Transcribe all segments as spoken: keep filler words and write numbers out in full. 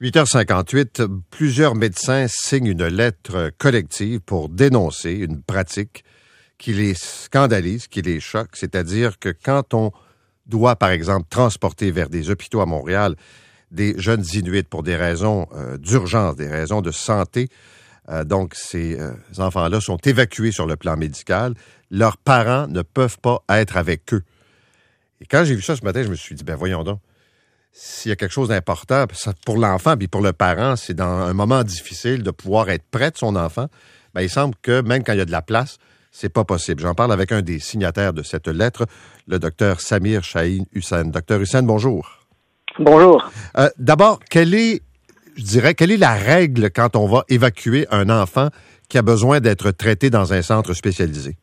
huit heures cinquante-huit, plusieurs médecins signent une lettre collective pour dénoncer une pratique qui les scandalise, qui les choque. C'est-à-dire que quand on doit, par exemple, transporter vers des hôpitaux à Montréal des jeunes Inuits pour des raisons euh, d'urgence, des raisons de santé, euh, donc ces euh, enfants-là sont évacués sur le plan médical, leurs parents ne peuvent pas être avec eux. Et quand j'ai vu ça ce matin, je me suis dit, ben voyons donc, s'il y a quelque chose d'important pour l'enfant puis pour le parent, c'est dans un moment difficile de pouvoir être près de son enfant, ben il semble que même quand il y a de la place, c'est pas possible. J'en parle avec un des signataires de cette lettre, le docteur Samir Chahine Hussein. Docteur Hussein, bonjour. Bonjour. Euh, d'abord, quelle est, je dirais, quelle est la règle quand on va évacuer un enfant qui a besoin d'être traité dans un centre spécialisé?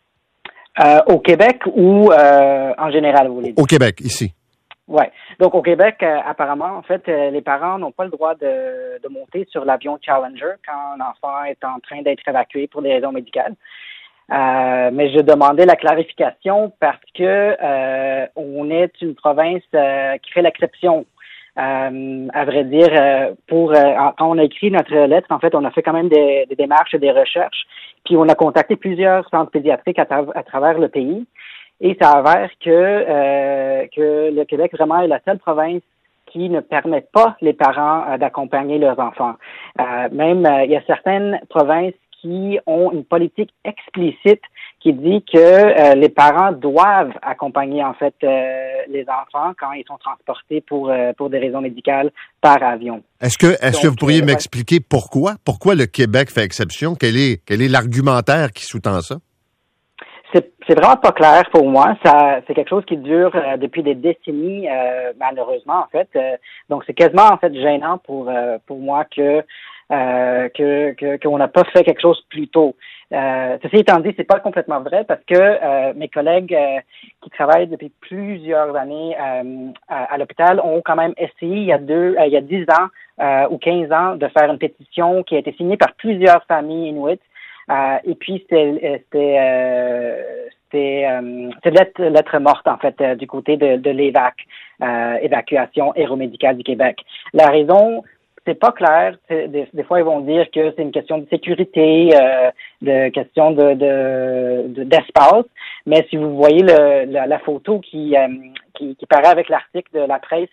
Euh, au Québec ou euh, en général, vous voulez dire? Au Québec, ici. Oui. Donc, au Québec, euh, apparemment, en fait, euh, les parents n'ont pas le droit de, de monter sur l'avion Challenger quand un enfant est en train d'être évacué pour des raisons médicales. Euh, mais je demandais la clarification parce que euh, on est une province euh, qui fait l'exception. Euh, à vrai dire, euh, pour euh, quand on a écrit notre lettre, en fait, on a fait quand même des, des démarches et des recherches, puis on a contacté plusieurs centres pédiatriques à, tra- à travers le pays. Et ça avère que euh, que le Québec vraiment est la seule province qui ne permet pas les parents euh, d'accompagner leurs enfants. Euh, même euh, il y a certaines provinces qui ont une politique explicite qui dit que euh, les parents doivent accompagner en fait euh, les enfants quand ils sont transportés pour euh, pour des raisons médicales par avion. Est-ce que est-ce Donc, que vous pourriez euh, m'expliquer ouais. pourquoi pourquoi le Québec fait exception? Quel est quel est l'argumentaire qui sous-tend ça? C'est, c'est vraiment pas clair pour moi. Ça, c'est quelque chose qui dure euh, depuis des décennies, euh, malheureusement en fait. Euh, donc c'est quasiment en fait gênant pour euh, pour moi que euh, que, que qu'on n'a pas fait quelque chose plus tôt. Euh, ceci étant dit, c'est pas complètement vrai parce que euh, mes collègues euh, qui travaillent depuis plusieurs années euh, à, à l'hôpital ont quand même essayé il y a deux, euh, il y a dix ans euh, ou quinze ans de faire une pétition qui a été signée par plusieurs familles inuites. Euh, et puis c'était c'était euh, c'était euh, c'est lettre, lettre morte en fait euh, du côté de, de l'Évac, euh, évacuation aéromédicale du Québec. La raison, c'est pas clair. C'est, des, des fois ils vont dire que c'est une question de sécurité, euh, de question de, de, de d'espace. Mais si vous voyez le, la, la photo qui, euh, qui qui paraît avec l'article de la presse,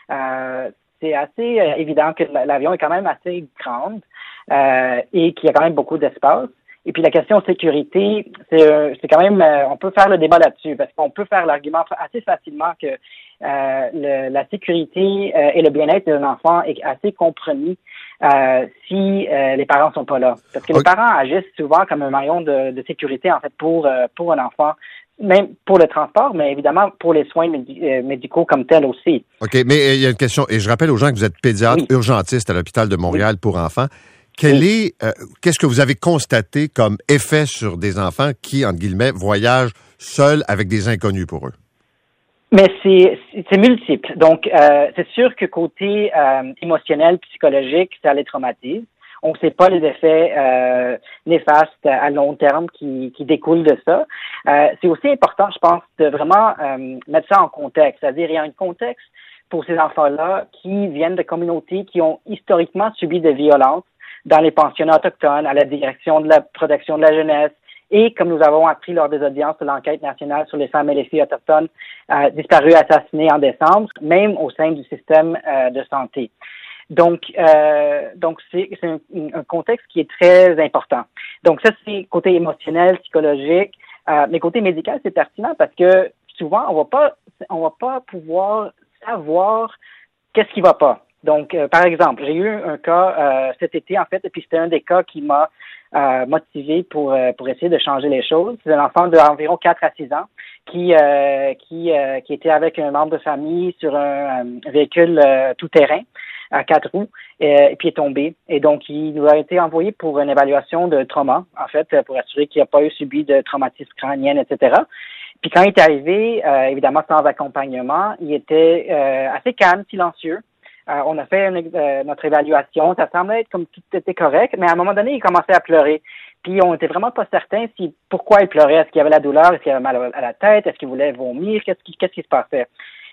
euh, c'est assez euh, évident que l'avion est quand même assez grande euh, et qu'il y a quand même beaucoup d'espace. Et puis la question sécurité, c'est, euh, c'est quand même, euh, on peut faire le débat là-dessus parce qu'on peut faire l'argument assez facilement que euh, le, la sécurité euh, et le bien-être d'un enfant est assez compromis euh, si euh, les parents sont pas là. Parce que okay. les parents agissent souvent comme un maillon de, de sécurité en fait pour euh, pour un enfant, même pour le transport, mais évidemment pour les soins médi- euh, médicaux comme tels aussi. OK, mais il y a une question, et je rappelle aux gens que vous êtes pédiatre oui. urgentiste à l'hôpital de Montréal oui. pour enfants. Quel est, euh, qu'est-ce que vous avez constaté comme effet sur des enfants qui, entre guillemets, voyagent seuls avec des inconnus pour eux? Mais c'est, c'est multiple. Donc, euh, c'est sûr que côté euh, émotionnel, psychologique, ça les traumatise. On ne sait pas les effets euh, néfastes à long terme qui, qui découlent de ça. Euh, c'est aussi important, je pense, de vraiment euh, mettre ça en contexte. C'est-à-dire, il y a un contexte pour ces enfants-là qui viennent de communautés qui ont historiquement subi des violences dans les pensionnats autochtones, à la direction de la protection de la jeunesse, et comme nous avons appris lors des audiences de l'enquête nationale sur les femmes et les filles autochtones euh, disparues, assassinées en décembre, même au sein du système euh, de santé. Donc, euh, donc c'est, c'est un, un contexte qui est très important. Donc ça, c'est côté émotionnel, psychologique, euh, mais côté médical, c'est pertinent parce que souvent, on va pas, on va pas pouvoir savoir qu'est-ce qui va pas. Donc, euh, par exemple, j'ai eu un cas euh, cet été, en fait, et puis c'était un des cas qui m'a euh, motivé pour euh, pour essayer de changer les choses. C'est un enfant d'environ quatre à six ans qui euh, qui euh, qui était avec un membre de famille sur un, un véhicule euh, tout-terrain à quatre roues, et, et puis est tombé. Et donc, il nous a été envoyé pour une évaluation de trauma, en fait, pour assurer qu'il n'a pas eu subi de traumatisme crânien, et cetera. Puis quand il est arrivé, euh, évidemment sans accompagnement, il était euh, assez calme, silencieux. Euh, on a fait une, euh, notre évaluation. Ça semblait être comme tout était correct, mais à un moment donné, il commençait à pleurer. Puis on était vraiment pas certain si pourquoi il pleurait. Est-ce qu'il y avait la douleur? Est-ce qu'il avait mal à la tête? Est-ce qu'il voulait vomir? Qu'est-ce qui, qu'est-ce qui se passait?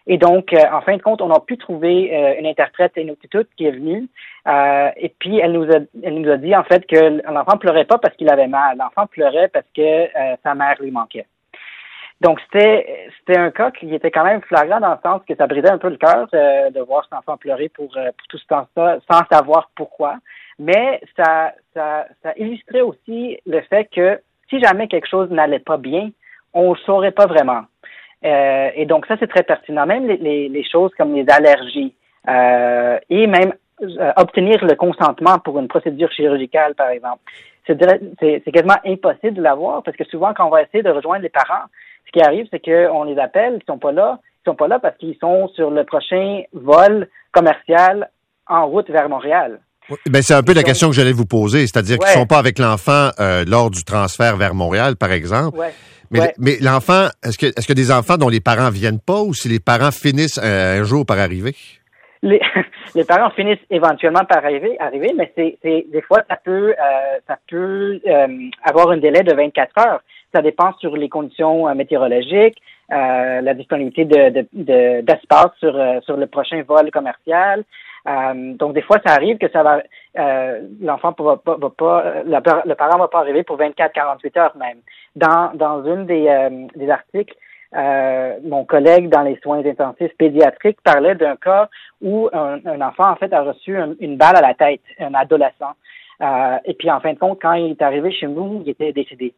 Et donc, euh, en fin de compte, on a pu trouver euh, une interprète Inuktitut qui est venue. Euh, et puis, elle nous a, elle nous a dit, en fait, que l'enfant pleurait pas parce qu'il avait mal. L'enfant pleurait parce que euh, sa mère lui manquait. Donc, c'était c'était un cas qui était quand même flagrant dans le sens que ça brisait un peu le cœur euh, de voir cet enfant pleurer pour, euh, pour tout ce temps-là, sans savoir pourquoi. Mais ça, ça, ça illustrait aussi le fait que si jamais quelque chose n'allait pas bien, on ne saurait pas vraiment. Euh, et donc, ça, c'est très pertinent. Même les, les, les choses comme les allergies euh, et même euh, obtenir le consentement pour une procédure chirurgicale, par exemple. C'est, c'est, c'est quasiment impossible de l'avoir parce que souvent, quand on va essayer de rejoindre les parents, ce qui arrive, c'est qu'on les appelle, ils sont pas là. Ils sont pas là parce qu'ils sont sur le prochain vol commercial en route vers Montréal. Oui, ben c'est un peu la question que j'allais vous poser, c'est-à-dire ouais. qu'ils sont pas avec l'enfant euh, lors du transfert vers Montréal, par exemple. Ouais. Mais, ouais. mais l'enfant, est-ce que est-ce que des enfants dont les parents viennent pas ou si les parents finissent euh, un jour par arriver? Les, les parents finissent éventuellement par arriver, arriver, mais c'est, c'est des fois ça peut euh, ça peut euh, avoir un délai de vingt-quatre heures. Ça dépend sur les conditions euh, météorologiques, euh, la disponibilité de, de, de d'espace sur euh, sur le prochain vol commercial. Euh, donc des fois ça arrive que ça va euh, l'enfant va pas va pas le, le parent va pas arriver pour vingt-quatre à quarante-huit heures même. Dans dans une des euh, des articles, euh, mon collègue dans les soins intensifs pédiatriques parlait d'un cas où un, un enfant en fait a reçu un, une balle à la tête, un adolescent. Euh, et puis en fin de compte, quand il est arrivé chez nous, il était décédé.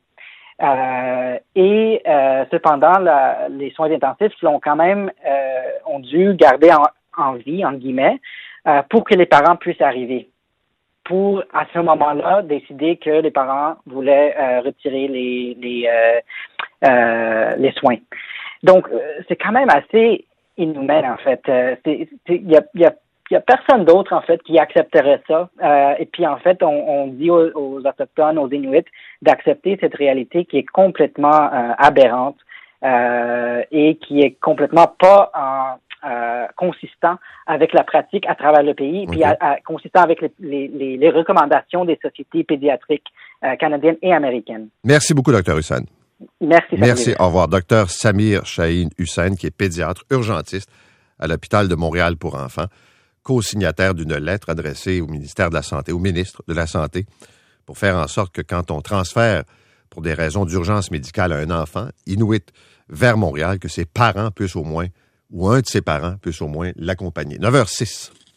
Euh, et euh, cependant, la, les soins intensifs l'ont quand même euh, ont dû garder en, en vie, entre guillemets, euh, pour que les parents puissent arriver. Pour, à ce moment-là, décider que les parents voulaient euh, retirer les les, euh, euh, les soins. Donc, euh, c'est quand même assez inhumain, en fait. Euh, c'est, il y a, y a Il y a personne d'autre, en fait, qui accepterait ça. Euh, et puis, en fait, on, on dit aux, aux Autochtones, aux Inuits, d'accepter cette réalité qui est complètement euh, aberrante euh, et qui est complètement pas en, euh, consistant avec la pratique à travers le pays, okay. puis à, à, consistant avec les, les, les recommandations des sociétés pédiatriques euh, canadiennes et américaines. Merci beaucoup, Dr Hussein. Merci. Merci. Au revoir. Dr Samir Chahine Hussein, qui est pédiatre urgentiste à l'hôpital de Montréal pour enfants, co-signataire d'une lettre adressée au ministère de la Santé, au ministre de la Santé, pour faire en sorte que quand on transfère pour des raisons d'urgence médicale à un enfant Inuit vers Montréal, que ses parents puissent au moins, ou un de ses parents puisse au moins l'accompagner. neuf heures zéro six